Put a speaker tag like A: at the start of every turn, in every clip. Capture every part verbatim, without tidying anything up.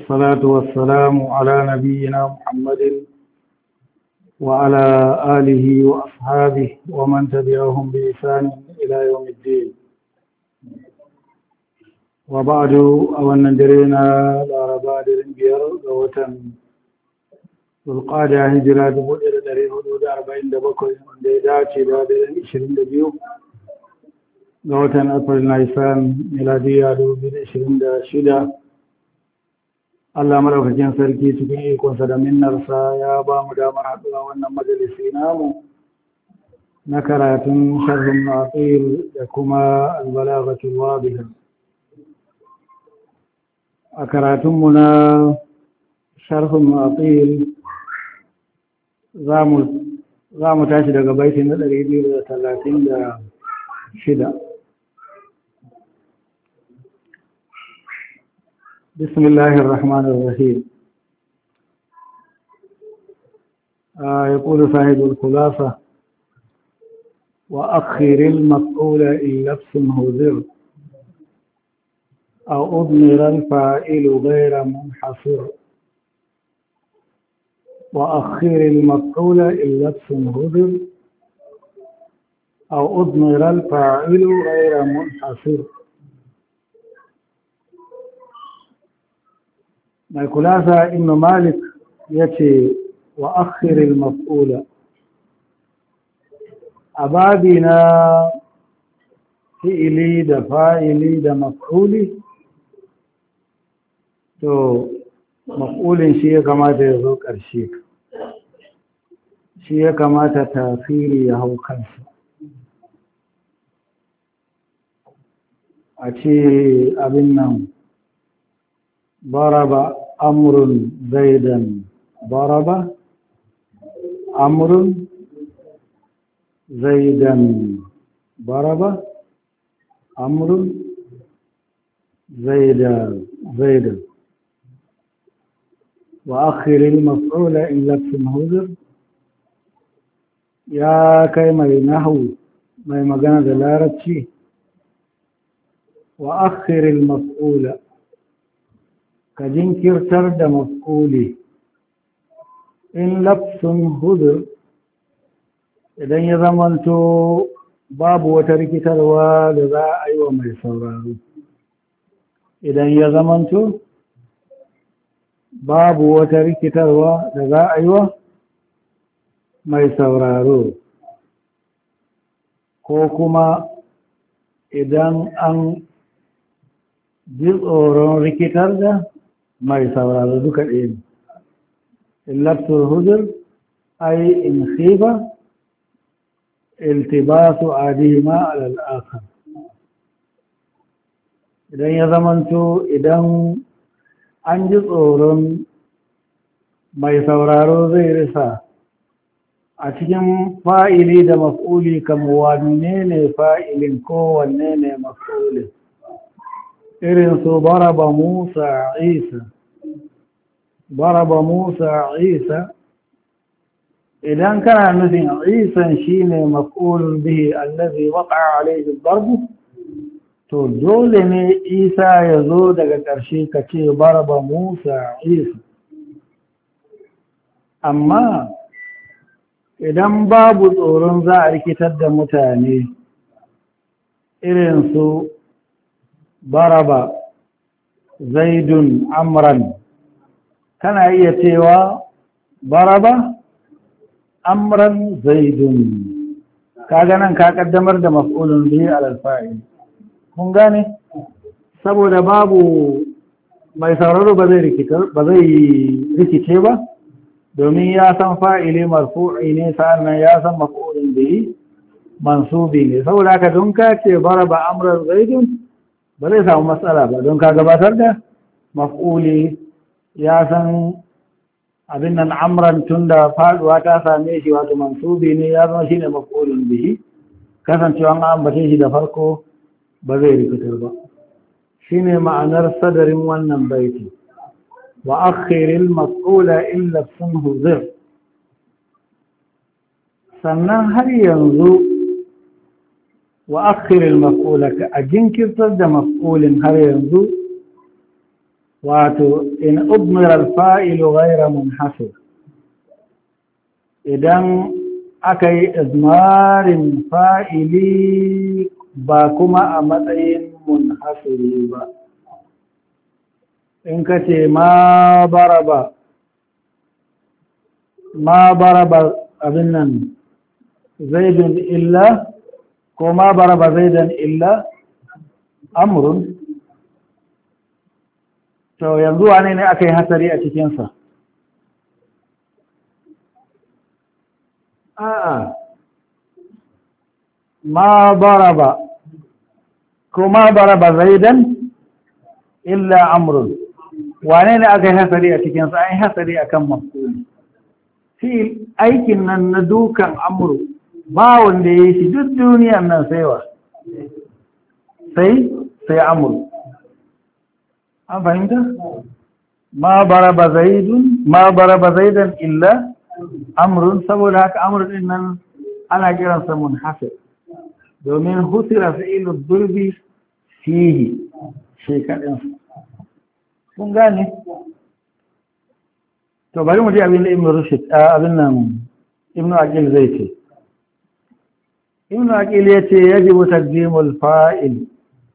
A: والصلاة والسلام على نبينا محمد وعلى آله وأصحابه ومن تبعهم بإحسان إلى يوم الدين. وبعد أولا درينا العرباء درنجير وتن القادة هجرة دبودر درين حدود أربعين دبكوي ونديداتي دادرين عشرين دبيو وتن أبريل نيسان ميلادية دوبين عشرين دشدة. Allah madaukakin sarki cikin ikonsa da minnarsa ya ba mu damar haɗuwa wannan majalisi namu na karatun sharhun ma'aqil da kuma albalaghatul wadiha. A karatunmu na sharhun ma'aqil za mu tashi daga baiti na ɗari biyu da talatin da shida. بسم الله الرحمن الرحيم. آه يقول صاحب الخلاصة: وأخر المفعول إن لبس هذر أو أضمر الفاعل غير منحصر. وأخر المفعول إن لبس هذر أو أضمر الفاعل غير منحصر. mai kulasa ibn malik ya ce wa akhiril maf'ula a babi na fi'ili da fa'ili da maf'uli, to maf'ulin shi ya kamata ya zo ƙarshe, shi ya kamata tafiri ya hau kansa. A ce abin nan ضرب أمر زيدا ضرب أمر زيدا ضرب أمر زيدا زيدا وأخر المفعول إن لبس هذر. يا كيما ينهو ما يمغانا دلارتشي وأخر المفعول ka jinkirtar da maf'uli in lafsun hudur idan ya zamanto babu wata rikitarwa da za a yi wa mai sauraro. Idan ya zamanto babu wata rikitarwa da za a yi wa mai sauraro, ko kuma idan an ji tsoron rikitar da mai sauraro, duka ɗaya ne. Illabtul hujur ai in khifa iltibasu adihima alal akhar. Idan ya zamanto idan an ji tsoron mai sauraro zai risa a cikin fa'ili da maf'uli, kam wanne ne fa'ilin ko wanne ne maf'ulin. irin su baraba Musa Isa, baraba Musa Isa, idan kana nufin Isan shine maf'ulun bihi allazi waqa'a alayhi ad-darb, to dole ne Isa ya zo daga ƙarshe ka ce baraba Musa Isa. Amma idan babu tsoron za a rikitar da mutane, irin su baraba zaidun amran, kana iya cewa baraba amran zaidun. kaga nan ka kaddamar da maf'ulun bihi alal fa'il. kun gane, saboda babu mai sauraro ba zai rikice ba zai rikice ba, domin ya san fa'ili marfu'i ne, sa'annan ya san maf'ulun bihi mansubi ne. saboda haka don ka ce baraba amran zaidun ba zai samu matsala ba, don ka gabatar da maf'uli, ya san abin nan amran tun da faduwa ta same shi, wato mansubi ne, ya zama shine maf'ulun bihi. kasancewa an ambace shi da farko ba zai rikitar ba. shine ma'anar sadarin wannan baiti: wa akhiril maf'ula illa sunhu zir. sannan har yanzu wa akhiril maf'ula, ka a jinkirtar da maf'ulin har yanzu wato in udmira al-fa'ilu ghayra munhasir idan aka yi izmarin fa'ili ba kuma a matsayin munhasiri ba in ka ce ma baraba ma baraba abin nan zaidun illa ko ma baraba zaidan illa amrun to yanzu wane ne aka yi hasari a cikinsa a'a ma baraba ko ma baraba zaidan illa amrun wane ne aka yi hasari a cikinsa an yi hasari a kan mafuli fi aikin nan na dukan amru ba wanda ya yi shi duk duniyan nan saiwa sai sai amru an fahimta ma baraba zaidun ma baraba zaidan illa amrun saboda haka amrun din nan ana kiransa munhasir domin husira fi'ilu durbi fihi shekadin kun gane to bari mu ji abin da ibnu rushd abin nan ibnu aqil zai ce ibnu aqil yace yajibu taqdimul fa'il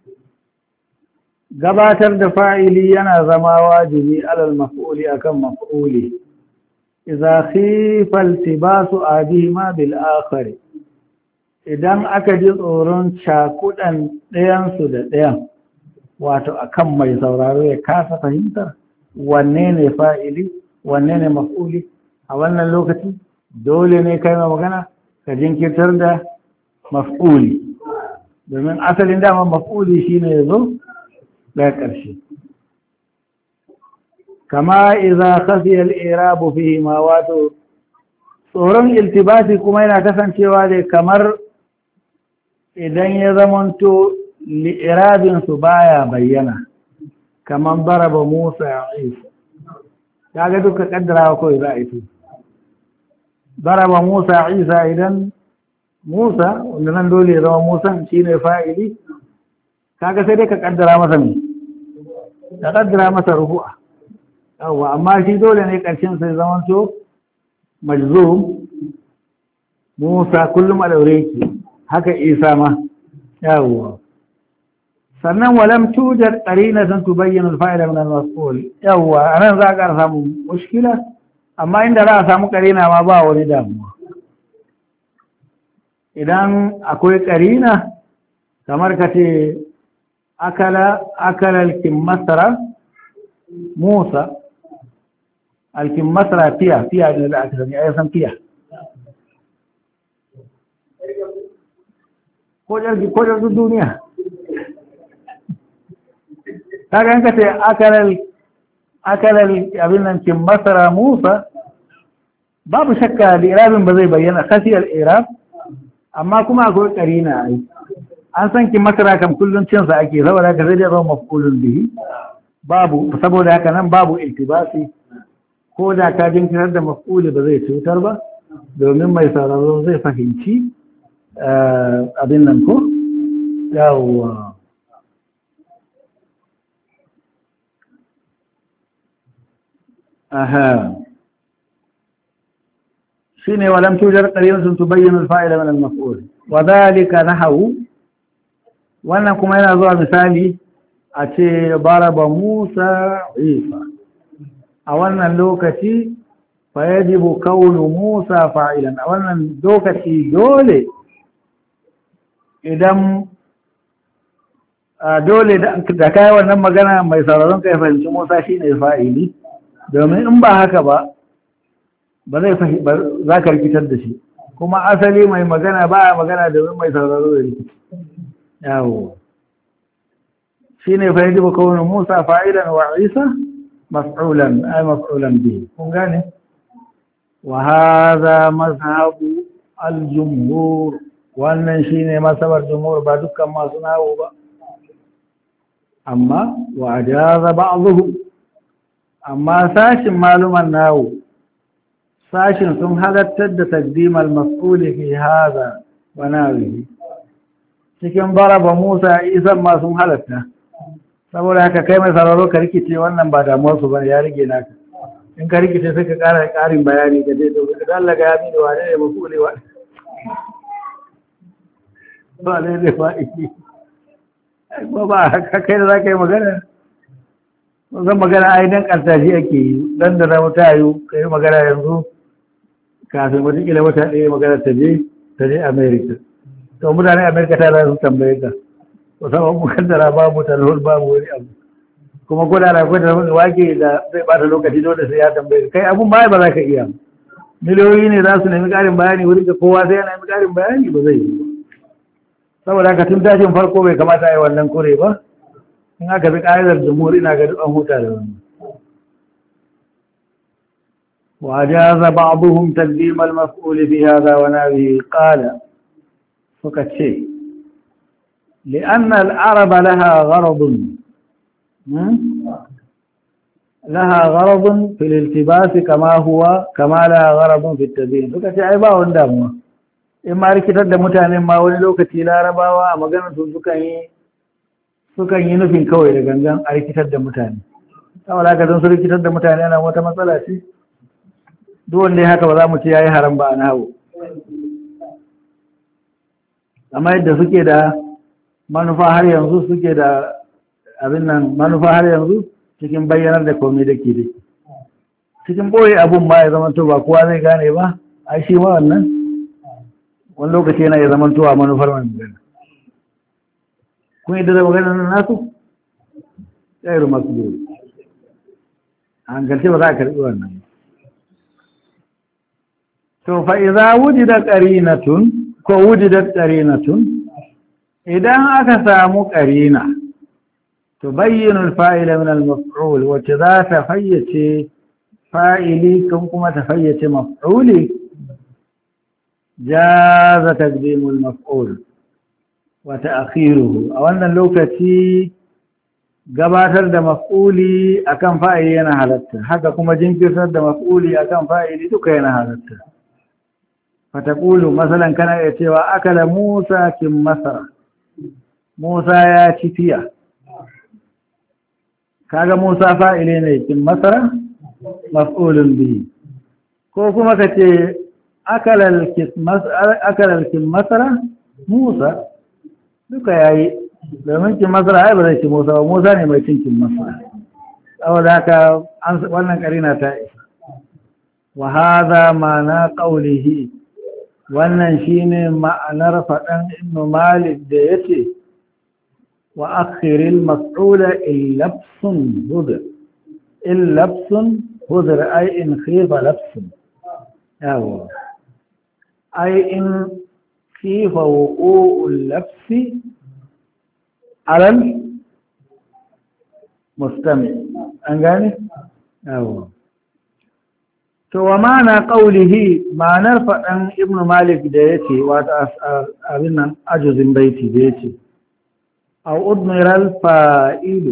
A: gabatar da fa'ili yana zama wajibi alal maf'uli akan maf'uli idza khifa iltibasu adima bil akhar idan aka ji tsoron cakudan ɗayan su da ɗayan wato akan mai sauraro ya kasa fahimtar wanne ne fa'ili wanne ne maf'uli a wannan lokaci dole ne kai magana ka jinkirtar da maf'uli domin asalin dama maf'uli shine yazo daga ƙarshe kama iza khafiya al-i'rabu fihi ma wato tsoron iltibasi kuma yana kasancewa da kamar idan ya zamanto li'irabin su baya bayyana kaman baraba Musa Isa kaga duka kaddarawa ko za a yi baraba Musa Isa idan Musa wanda nan dole ya zama Musa shine fa'ili kaga sai dai ka kaddara masa me ka kaddara masa rufu'a yawa amma shi dole ne karshen sai zaman to majzum Musa kullum a daure yake haka Isa ma yawa sannan walam tujad qarinatan tubayyinu al-fa'ila min al-maf'ul yawa anan za ka samu mushkila amma inda za a samu qarina ma ba wani damuwa idan akwai qarina kamar ka ce akala akala al-kimmasra Musa al-kimmasra fiya fiya da aka sani ai san fiya ko da ko da duniya kaga an kace akaral akaral abin nan kimmasra Musa babu shakka al-i'rabin ba zai bayyana khasiyal i'rab amma kuma akwai qarina ai an san kimmasra kam kullun cin sa ake saboda haka zai da zama maf'ulun bihi babu saboda haka nan babu iltibasi ko da ka jinkirar da maf'uli ba zai cutar ba domin mai sauraro zai fahimci abin nan ko yawwa aha shine walam tujar qarinatun tubayyinu al-fa'ila min al-maf'ul wa dhalika nahwu wannan kuma yana zuwa misali a ce baraba Musa Isa a wannan lokaci fa yajibu qawlu Musa fa'ilan a wannan lokaci dole idan dole da kai wannan magana mai sauraron kai fahimci Musa shine fa'ili domin in ba haka ba ba zai fahimci za ka rikitar da shi kuma asali mai magana ba magana domin mai sauraro da rikici yawo shine fa yajibu qawlu Musa fa'ilan wa Isa maf'ulan ay maf'ulan bihi kun gane wa hadha mazhabu al-jumhur wannan shine masabar jumhur ba dukkan masu nawo ba amma wa ajaza ba'dhum amma sashin maluman nawo sashin sun halattar da taqdim al-maf'ul fi hadha wa nawihi cikin baraba Musa Isa ma sun halatta saboda haka kai mai sauraro ka rikice wannan ba damuwar su bane, ya rige naka. In ka rikice sai ka ƙara ƙarin bayani ka je to da Allah ga ya mi da wane ne mafule wa ba ne da fa'i ba ba haka kai da za ka yi magana zan magana ai dan ƙartashi ake yi dan da na wuta yi ka yi magana yanzu kafin wataƙila wata ɗaya magana ta je ta je Amerika. To mutane Amerika ta za su tambaye ka musamman mukaddara babu talhul babu wani abu kuma ko da akwai talhul wake da zai bata lokaci dole sai ya tambaye kai abun baya ba za ka iya miliyoyi ne za su nemi ƙarin bayani wurin da kowa sai yana nemi ƙarin bayani ba zai yi saboda haka tun tashin farko bai kamata a yi wannan kure ba in aka bi ƙa'idar jumhur ina ga duk an huta da wannan وأجاز بعضهم تقديم المفعول في هذا ونحوه قال فكتشي لأن العرب لها غرض لها غرض في الالتباس كما هو كما لها غرض في التزيين فكتشي عيبا ونداموا إما ركتت متعنى ما ولوكتي لا رباوا أما قلنا سكان sukan yi nufin kawai da gangan a rikitar da mutane saboda haka don su rikitar da mutane ana wata matsala ce duk wanda ya haka ba za mu ce ya yi haram ba a nahawu amma yadda suke da manufa har yanzu suke da abin nan manufa har yanzu cikin bayyanar da komai da ke dai cikin boye abun ba ya zamanto ba kowa zai gane ba a shi ma wannan wani lokaci yana ya zamanto a manufar mai magana kun yi da magana na nasu ya yi rumar su biyu a hankalci ba za a karɓi wannan to fa'iza wujida ƙarinatun ko wujidat ƙarinatun idan aka samu ƙarina to bayyana fa'ila min al-maf'ul wacce za ta fayyace fa'ili kan kuma ta fayyace maf'uli jaza taqdimul maf'ul wa ta'khiruhu a wannan lokaci gabatar da maf'uli akan fa'ili yana halatta haka kuma jinkirtar da maf'uli akan fa'ili duka yana halatta fatakulu masalan kana iya cewa akala Musa kin masara Musa ya ci fiya kaga Musa fa'ile ne kin masara maf'ulun bihi ko kuma kace akala akala kin masara Musa duka yayi domin kin masara ai ba zai ci Musa ba Musa ne mai cin kin masara saboda haka wannan karina ta isa wa hadha ma'ana qawlihi wannan shine ma'anar faɗan Ibn Malik da yace wa akhiril maf'ula illabsun hudur illabsun hudur ay in khifa labsun yawa ay in khifa wuqu'ul labsi alal mustami an gane yawa to wa ma'ana qawlihi ma'anar faɗan Ibn Malik da yace wato abin nan ajuzin baiti da yace aw udmira al-fa'ilu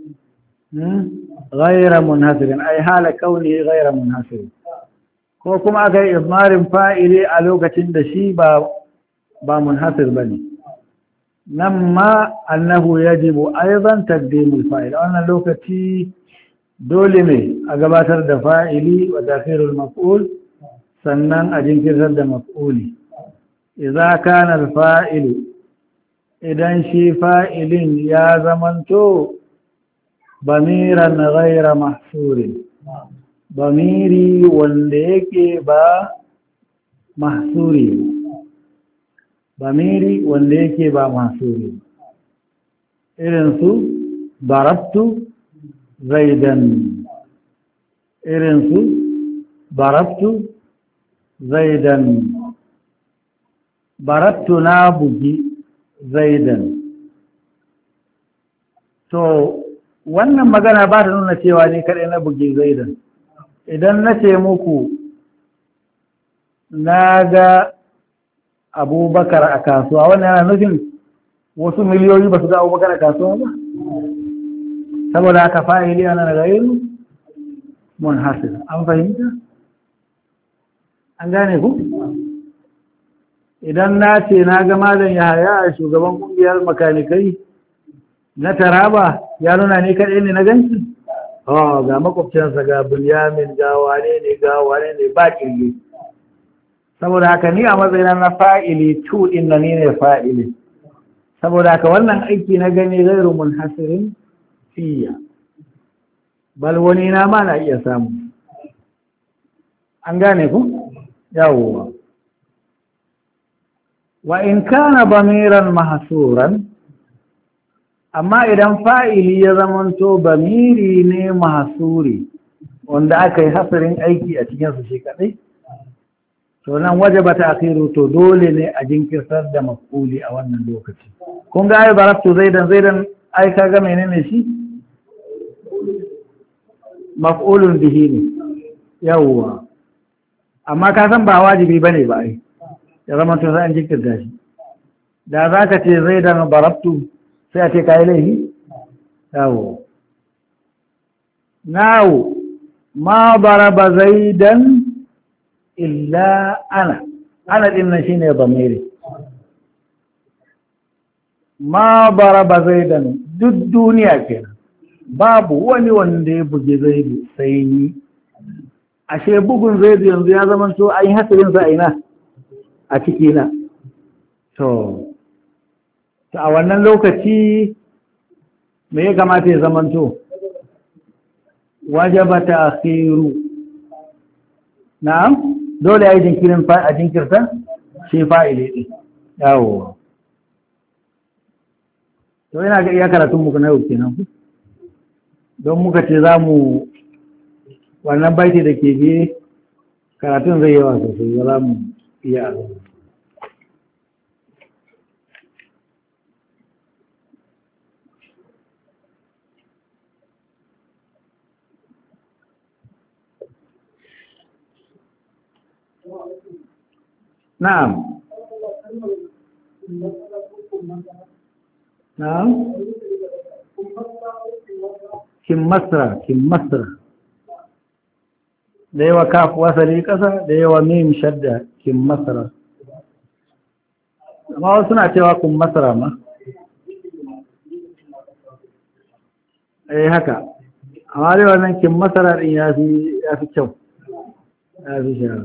A: ghayra munhasirin ay hala kauni ghayra munhasirin ko kuma aka yi izmarin fa'ili a lokacin da shi ba ba munhasir bane nan ma annahu yajibu aidan taqdimul fa'il wannan lokaci dole ne a gabatar da fa'ili wa tafirul maf'ul sannan a jinkirtar da maf'uli idza kana al-fa'ilu idan shi fa'ilin ya zamanto bamiran ghayra mahsurin bamiri wanda yake ba mahsuri bamiri wanda yake ba mahsuri irin su darabtu zaidan irin su barabtu zaidan barabtu na bugi zaidan to wannan magana ba ta nuna cewa ne kaɗai na bugi zaidan idan na ce muku na ga abubakar a kasuwa wannan yana nufin wasu miliyoyi ba su ga abubakar a kasuwa ba saboda haka fa'ili ana da gairu munhasir an fahimta an gane ku idan na ce na ga malam Yahaya a shugaban kungiyar makanikai na Taraba ya nuna ni kaɗai ne na ganci oh ga makwabcinsa ga Bunyamin ga wane ne ga wane ne ba kirgi saboda haka ni a matsayin na fa'ili tu din na ni ne fa'ili saboda haka wannan aiki na gani ghairu munhasirin fiya bal wani na ma na iya samu an gane ku yawwa wa in kana bamiran mahsuran amma idan fa'ili ya zamanto bamiri ne mahsuri wanda aka yi hasarin aiki a cikin su shi kadai to nan wajaba ta'khiru to dole ne a jinkirtar da maf'uli a wannan lokaci kun ga ai barabtu zaidan zaidan ai kaga menene shi maf'ulun bihi ne yawwa amma ka san ba wajibi bane ba ai ya zama to sai an jinkirta shi da zaka ce zaidan barabtu sai a ce kai laifi yawo nawo ma baraba zaidan illa ana ana din nan shine bamiri ma baraba zaidan duk duniya kenan babu wani wanda ya buge zaidu sai ni ashe bugun zaidu yanzu ya zama to an yi hasirin sa aina a ciki na to to a wannan lokaci me ya kamata ya zama to wajaba ta'khiru na'am dole ya yi jinkirin a jinkirta shi fa'ili ɗin yawo to yana ga iya karatun muku na yau kenan ku don muka ce za mu wannan baiti da ke biye karatun zai yawa sosai ba za mu iya a zama نعم نعم كم مصر كم مصر da yawa kaf wasali ƙasa da yawa mim shadda kin masara amma wasu suna cewa kun masara ma eh haka amma dai wannan kin masara din ya fi ya fi kyau ya fi shara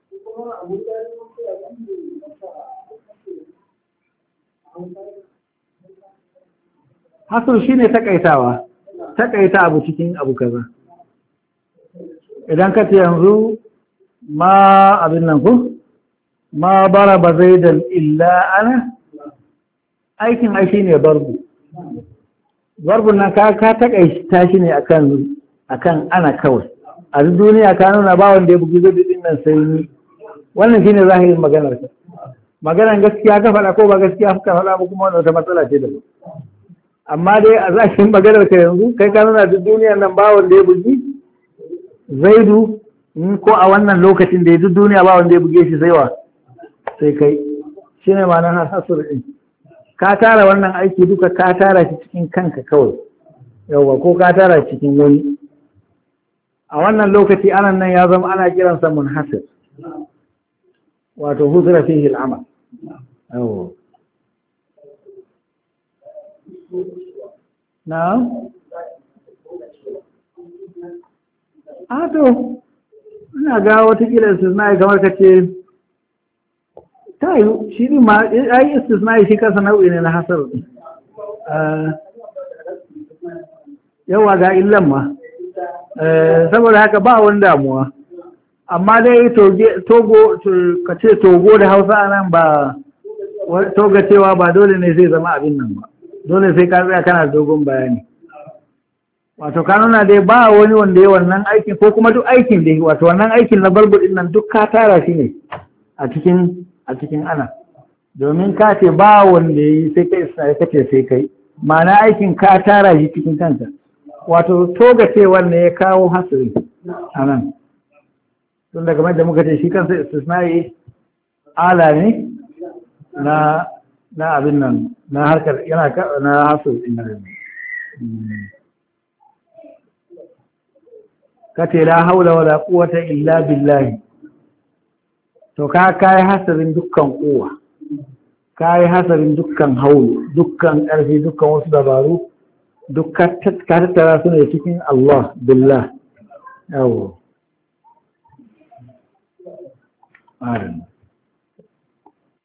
A: hasur shine takaitawa takaita abu cikin abu kaza idan ka ce yanzu ma abin nan ku ma baraba zaidan illa ana aikin ai shine barbu barbun nan ka ka takaita shi ne akan akan ana kawai a duniya ka nuna ba wanda ya bugi zaidu din nan sai ni wannan shine zahirin maganar ka maganar gaskiya ka faɗa ko ba gaskiya ka faɗa ba kuma wannan wata matsala ce da amma dai a zahirin maganar ka yanzu kai ka nuna duk duniyar nan ba wanda ya bugi zaidu ko a wannan lokacin da ya duk duniya ba wanda ya buge shi sai wa sai kai shi ne ma'anar hasur ɗin ka tara wannan aiki duka ka tara shi cikin kanka kawai yauwa ko ka tara cikin wani a wannan lokaci anan nan ya zama ana kiransa munhasir wato huzura fihi al'amal yauwa na ato ina ga watakila istisnai kamar ka ce ta yi shi ne ma ya yi istisnai shi kasa nau'i ne na hasar yawa ga illan ma saboda haka ba wani damuwa amma dai togo ka ce togo da hausa nan ba toga cewa ba dole ne zai zama abin nan ba dole sai ka tsaya kana dogon bayani wato ka nuna dai ba wani wanda ya wannan aikin ko kuma duk aikin dai wato wannan aikin na barbudin nan duk ka tara shi ne a cikin a cikin ana domin ka ce ba wanda ya yi sai kai sai kace sai kai ma'ana aikin ka tara shi cikin kanka wato toga ce wanda ya kawo hasiri a nan tun daga mai da muka ce shi kansa istisnai ala ne na na abin nan na harkar yana na hasiri ina kace la haula wala quwwata illa billahi to ka kai hasarin dukkan kuwa kai hasarin dukkan haulu dukkan karfi dukkan wasu dabaru duk ka tattara su ne cikin Allah billah yawo